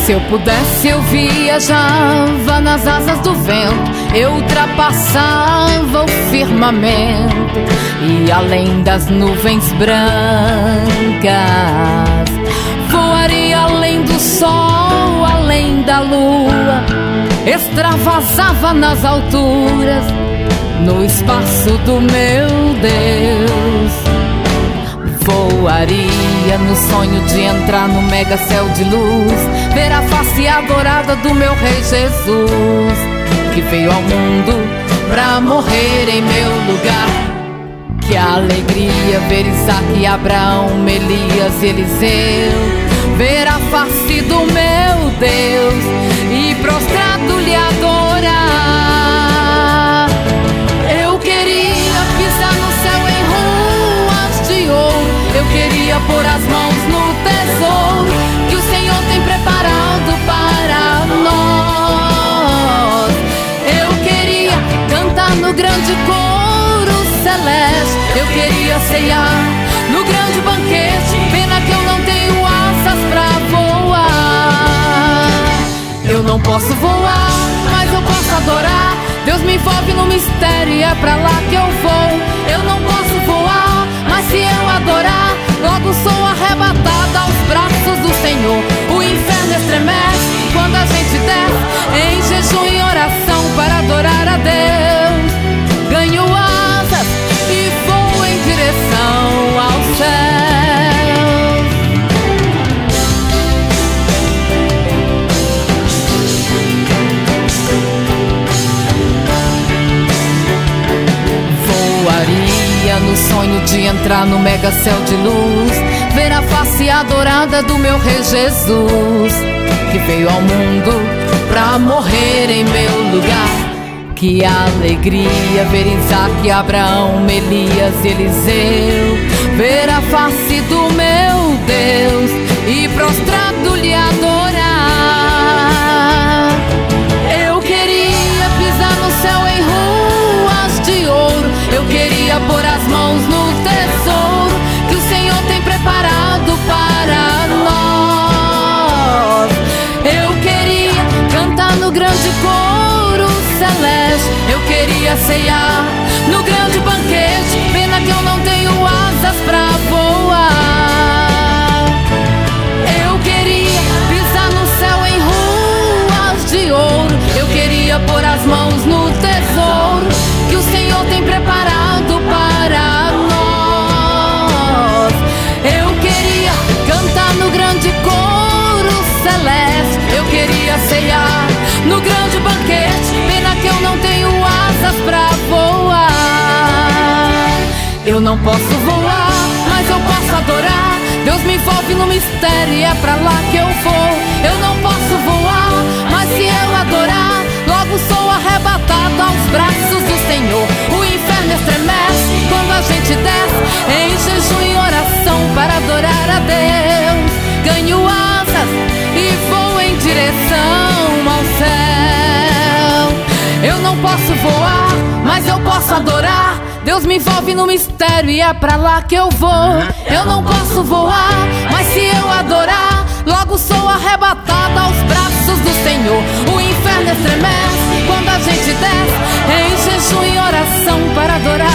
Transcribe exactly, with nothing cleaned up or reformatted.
Se eu pudesse eu viajava nas asas do vento, eu ultrapassava o firmamento e além das nuvens brancas voaria além do sol, além da lua, extravasava nas alturas, no espaço do meu Deus. Voaria no sonho de entrar no mega céu de luz, ver a face adorada do meu Rei Jesus, que veio ao mundo pra morrer em meu lugar. Que alegria ver Isaac, Abraão, Elias e Eliseu, ver a face do meu Deus e prostrado lhe adorar. Eu queria pisar no céu em ruas de ouro, eu queria pôr as mãos no tesouro que o Senhor tem preparado para nós. Eu queria cantar no grande coro celeste, eu queria ceiar no grande banquete. Pena que eu não tenho asas pra voar. Eu não posso voar, mas eu posso adorar. Deus me envolve no mistério e é pra lá que eu vou. Eu não posso voar, mas se eu adorar, logo sou arrebatada aos braços do Senhor. O inferno estremece quando a gente desce em jejum e oração para adorar a Deus. Ganho asas e vou em direção ao céu. Voaria no sonho de entrar no mega céu de luz, ver a face adorada do meu Rei Jesus, que veio ao mundo pra morrer em meu lugar. Que alegria ver Isaac, Abraão, Elias e Eliseu, ver a face do meu Deus e prostrado lhe adorar. Eu queria pisar no céu em ruas de ouro, eu queria pôr as mãos no tesouro que o Senhor tem preparado para nós. Eu queria cantar no grande coro celeste, eu queria ceiar no grande banquete. Pena que eu não tenho asas pra voar. Eu queria pisar no céu em ruas de ouro, eu queria pôr as mãos no tesouro que o Senhor tem preparado para nós. Eu queria cantar no grande coro celeste, eu queria ceiar no grande banquete. Pena que eu não tenho asas pra voar. Eu não posso voar, mas eu posso adorar. Deus me envolve no mistério e é pra lá que eu vou. Eu não posso voar, mas se eu adorar, logo sou arrebatado aos braços do Senhor. O inferno estremece quando a gente desce em jejum e oração para adorar a Deus. Ganho asas e vou em direção ao céu. Eu não posso voar, mas eu posso adorar. Deus me envolve no mistério e é pra lá que eu vou. Eu não posso voar, mas se eu adorar, logo sou arrebatada aos braços do Senhor. O inferno estremece quando a gente desce em jejum e oração para adorar